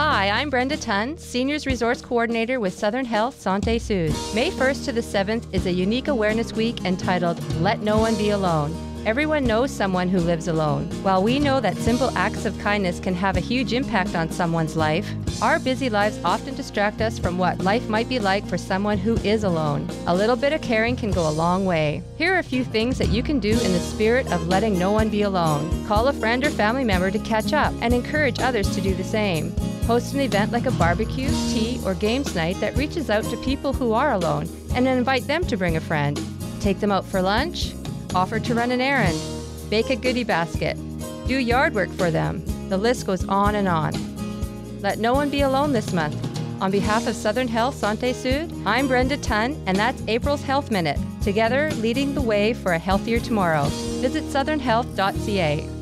Hi, I'm Brenda Tunn, Seniors Resource Coordinator with Southern Health Santé Sud. May 1st to the 7th is a unique awareness week entitled Let No One Be Alone. Everyone knows someone who lives alone. While we know that simple acts of kindness can have a huge impact on someone's life, our busy lives often distract us from what life might be like for someone who is alone. A little bit of caring can go a long way. Here are a few things that you can do in the spirit of letting no one be alone. Call a friend or family member to catch up and encourage others to do the same. Host an event like a barbecue, tea, or games night that reaches out to people who are alone and invite them to bring a friend. Take them out for lunch. Offer to run an errand, bake a goodie basket, do yard work for them. The list goes on and on. Let no one be alone this month. On behalf of Southern Health Santé Sud, I'm Brenda Tunn, and that's April's Health Minute. Together, leading the way for a healthier tomorrow. Visit southernhealth.ca.